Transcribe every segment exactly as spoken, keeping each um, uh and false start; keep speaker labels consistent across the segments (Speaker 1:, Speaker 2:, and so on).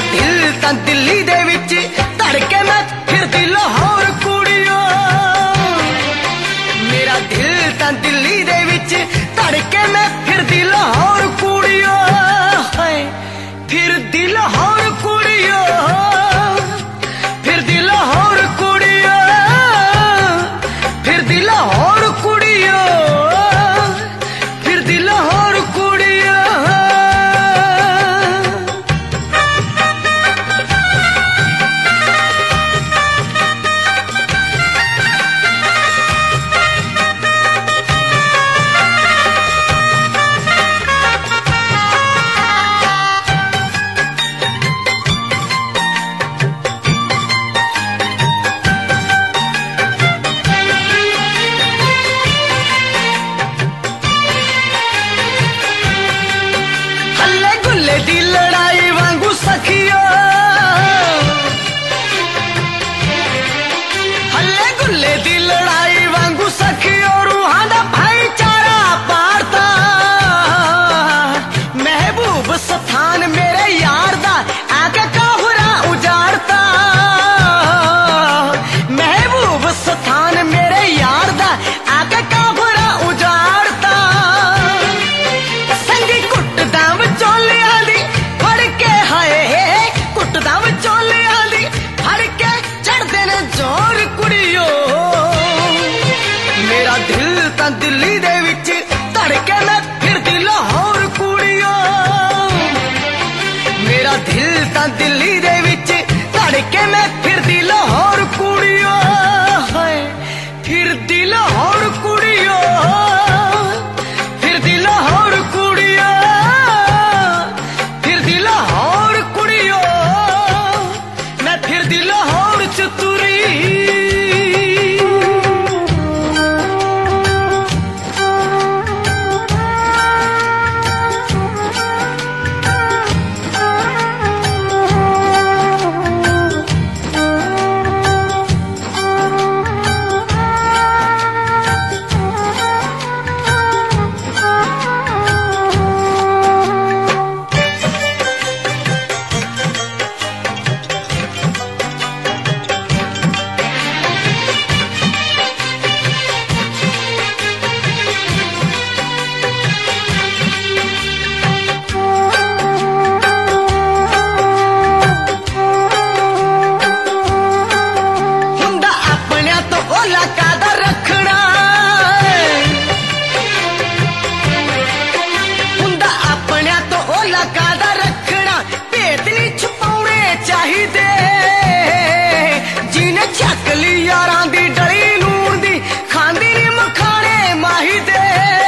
Speaker 1: दिल तां दिल्ली दे विच धड़के मैं फिरदी लाहौर कुड़ियो। मेरा दिल तां दिल्ली दे विच धड़के मैं फिरदी लाहौर कुड़ियो। फिरदी लाहौर कुड़ियो, फिरदी लाहौर कुड़ियो, फिरदी लाहौर कुड़ियो, फिरदी लाहौर कुड़ियो। दी लड़ाई वांगू सखियो, हल्ले गुल्ले दी लड़ाई वांगू सखियो। रूहां दा भाईचारा पारता महबूब स्थान मेरे यार दा आके काहुरा उजाड़ता। महबूब स्थान मेरे यार दा आके काहुरा उजाड़ता। संगी कुटदा विचोलिया कुटदा विचोलिया दी फड़ के चढ़दे ने जोर कुड़ियो। मेरा दिल तां दिल्ली दे विच धड़के मैं फिरदी लाहौर कुड़ियो। मेरा दिल तां दिल्ली दे विच धड़के मैं फिरदी लाहौर कुड़ियो। फिरदी लाहौर कुड़ियो, फिरदी लाहौर कुड़ियो, फिरदी लाहौर कुड़ियो। मैं फिरदी लाहौर च तुरी। यारां दी डली लूण दी खांदी नी मखाने माही दे।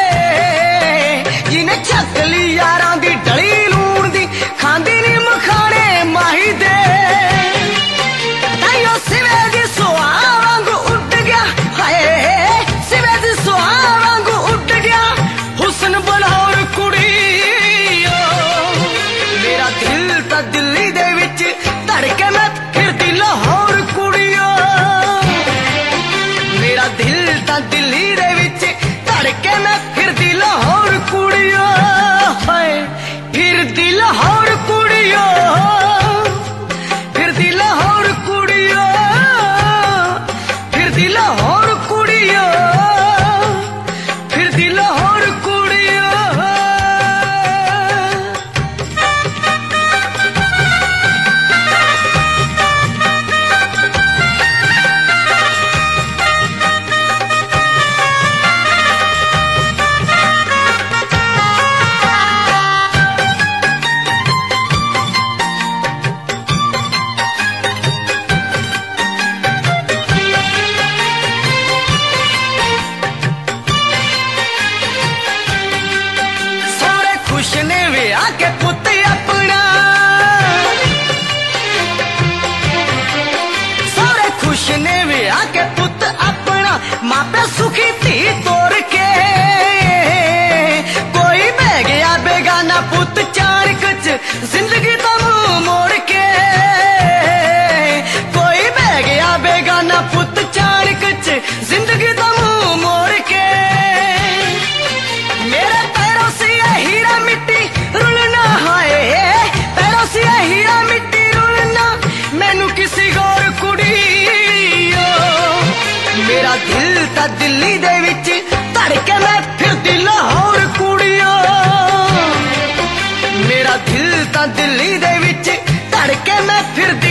Speaker 1: जिने छकली यारां दी डली लूण दी खांदी नी मखाने माही दे। ताइयों सिवे दी सुआ वांगू उड़ गया, हाय सिवे दी सुआ वांगू उड़ गया हुस्न बलौर कुड़ियो। मेरा दिल तां दिल्ली दे विच धड़के मैं फिरदी लाहौर कुड़ियो। मेरा दिल तां दिल्ली दे विच धड़के मैं फिरदी लाहौर कुड़ियो। फिरदी लाहौर कुड़ियो, फिरदी लाहौर कुड़ियो, फिरदी लाहौर कुड़ियो, फिरदी लाहौर कुड़ियो। ਤਾਂ ਦਿੱਲੀ ਦੇ ਵਿੱਚ ਧੜਕੇ ਮੈਂ ਫਿਰਦੀ ਲਾਹੌਰ ਕੁੜੀਓ ਮੇਰਾ ਦਿਲ ਤਾਂ ਦਿੱਲੀ ਦੇ ਵਿੱਚ ਧੜਕੇ ਮੈਂ ਫਿਰਦੀ